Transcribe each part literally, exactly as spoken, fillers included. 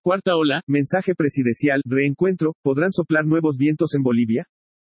Cuarta ola, mensaje presidencial, reencuentro, ¿podrán soplar nuevos vientos en Bolivia?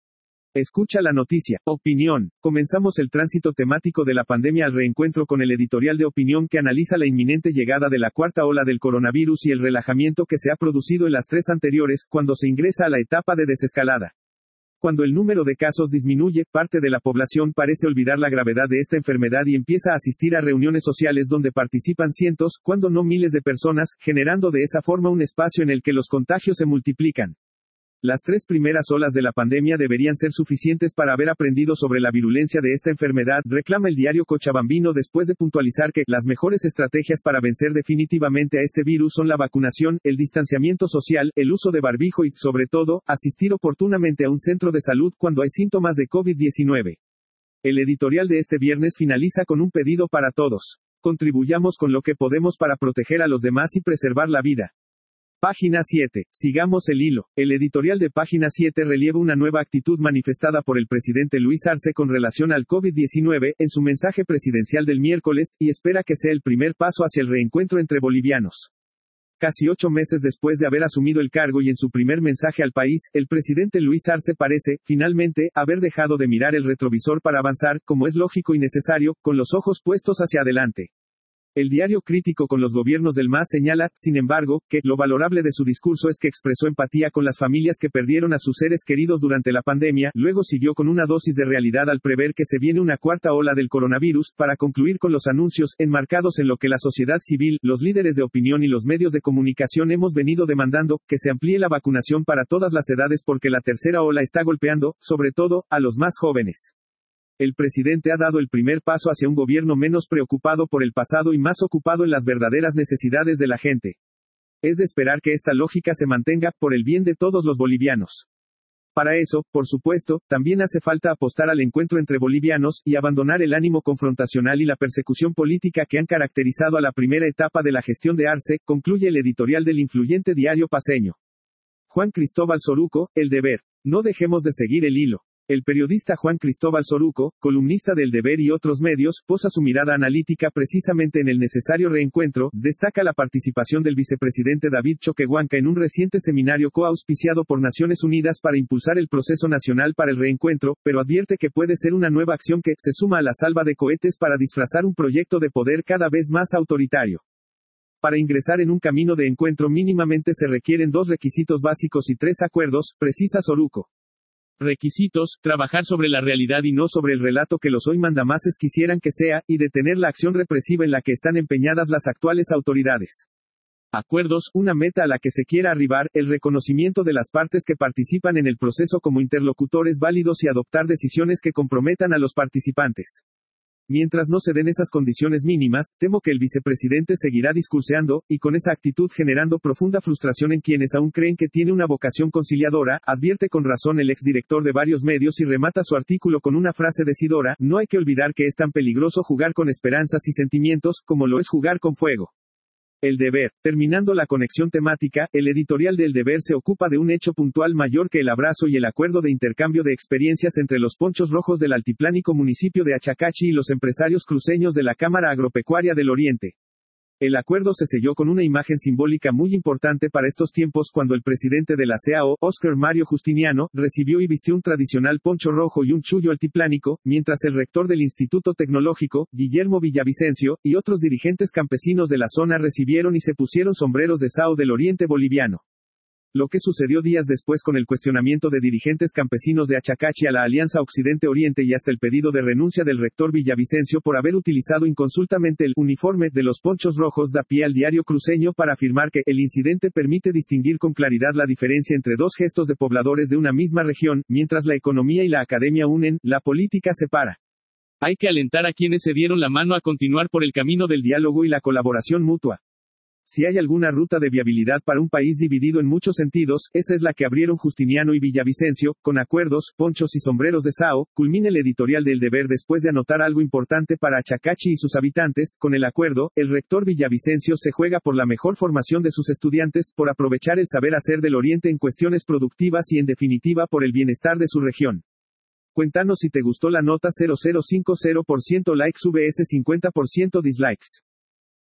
Escucha la noticia. Opinión. Comenzamos el tránsito temático de la pandemia al reencuentro con el editorial de opinión que analiza la inminente llegada de la cuarta ola del coronavirus y el relajamiento que se ha producido en las tres anteriores, cuando se ingresa a la etapa de desescalada. Cuando el número de casos disminuye, parte de la población parece olvidar la gravedad de esta enfermedad y empieza a asistir a reuniones sociales donde participan cientos, cuando no miles de personas, generando de esa forma un espacio en el que los contagios se multiplican. Las tres primeras olas de la pandemia deberían ser suficientes para haber aprendido sobre la virulencia de esta enfermedad, reclama el diario Cochabambino después de puntualizar que las mejores estrategias para vencer definitivamente a este virus son la vacunación, el distanciamiento social, el uso de barbijo y, sobre todo, asistir oportunamente a un centro de salud cuando hay síntomas de COVID diecinueve. El editorial de este viernes finaliza con un pedido para todos. Contribuyamos con lo que podemos para proteger a los demás y preservar la vida. Página siete. Sigamos el hilo. El editorial de Página siete relieva una nueva actitud manifestada por el presidente Luis Arce con relación al COVID diecinueve, en su mensaje presidencial del miércoles, y espera que sea el primer paso hacia el reencuentro entre bolivianos. Casi ocho meses después de haber asumido el cargo y en su primer mensaje al país, el presidente Luis Arce parece, finalmente, haber dejado de mirar el retrovisor para avanzar, como es lógico y necesario, con los ojos puestos hacia adelante. El diario crítico con los gobiernos del M A S señala, sin embargo, que lo valorable de su discurso es que expresó empatía con las familias que perdieron a sus seres queridos durante la pandemia, luego siguió con una dosis de realidad al prever que se viene una cuarta ola del coronavirus, para concluir con los anuncios, enmarcados en lo que la sociedad civil, los líderes de opinión y los medios de comunicación hemos venido demandando, que se amplíe la vacunación para todas las edades porque la tercera ola está golpeando, sobre todo, a los más jóvenes. El presidente ha dado el primer paso hacia un gobierno menos preocupado por el pasado y más ocupado en las verdaderas necesidades de la gente. Es de esperar que esta lógica se mantenga, por el bien de todos los bolivianos. Para eso, por supuesto, también hace falta apostar al encuentro entre bolivianos, y abandonar el ánimo confrontacional y la persecución política que han caracterizado a la primera etapa de la gestión de Arce, concluye el editorial del influyente diario paceño. Juan Cristóbal Soruco, El Deber. No dejemos de seguir el hilo. El periodista Juan Cristóbal Soruco, columnista del Deber y otros medios, posa su mirada analítica precisamente en el necesario reencuentro, destaca la participación del vicepresidente David Choquehuanca en un reciente seminario coauspiciado por Naciones Unidas para impulsar el proceso nacional para el reencuentro, pero advierte que puede ser una nueva acción que se suma a la salva de cohetes para disfrazar un proyecto de poder cada vez más autoritario. Para ingresar en un camino de encuentro mínimamente se requieren dos requisitos básicos y tres acuerdos, precisa Soruco. Requisitos, trabajar sobre la realidad y no sobre el relato que los hoy mandamases quisieran que sea, y detener la acción represiva en la que están empeñadas las actuales autoridades. Acuerdos, una meta a la que se quiera arribar, el reconocimiento de las partes que participan en el proceso como interlocutores válidos y adoptar decisiones que comprometan a los participantes. Mientras no se den esas condiciones mínimas, temo que el vicepresidente seguirá discurseando, y con esa actitud generando profunda frustración en quienes aún creen que tiene una vocación conciliadora, advierte con razón el exdirector de varios medios y remata su artículo con una frase decidora: no hay que olvidar que es tan peligroso jugar con esperanzas y sentimientos, como lo es jugar con fuego. El Deber. Terminando la conexión temática, el editorial de El Deber se ocupa de un hecho puntual mayor que el abrazo y el acuerdo de intercambio de experiencias entre los ponchos rojos del altiplánico municipio de Achacachi y los empresarios cruceños de la Cámara Agropecuaria del Oriente. El acuerdo se selló con una imagen simbólica muy importante para estos tiempos cuando el presidente de la C A O, Óscar Mario Justiniano, recibió y vistió un tradicional poncho rojo y un chullo altiplánico, mientras el rector del Instituto Tecnológico, Guillermo Villavicencio, y otros dirigentes campesinos de la zona recibieron y se pusieron sombreros de sao del oriente boliviano. Lo que sucedió días después con el cuestionamiento de dirigentes campesinos de Achacachi a la Alianza Occidente-Oriente y hasta el pedido de renuncia del rector Villavicencio por haber utilizado inconsultamente el uniforme de los ponchos rojos da pie al diario cruceño para afirmar que el incidente permite distinguir con claridad la diferencia entre dos gestos de pobladores de una misma región, mientras la economía y la academia unen, la política separa. Hay que alentar a quienes se dieron la mano a continuar por el camino del diálogo y la colaboración mutua. Si hay alguna ruta de viabilidad para un país dividido en muchos sentidos, esa es la que abrieron Justiniano y Villavicencio, con acuerdos, ponchos y sombreros de sao, culmina el editorial del Deber después de anotar algo importante para Achacachi y sus habitantes. Con el acuerdo, el rector Villavicencio se juega por la mejor formación de sus estudiantes, por aprovechar el saber hacer del Oriente en cuestiones productivas y en definitiva por el bienestar de su región. Cuéntanos si te gustó la nota. Cero cero cinco cero por ciento likes vs cincuenta por ciento dislikes.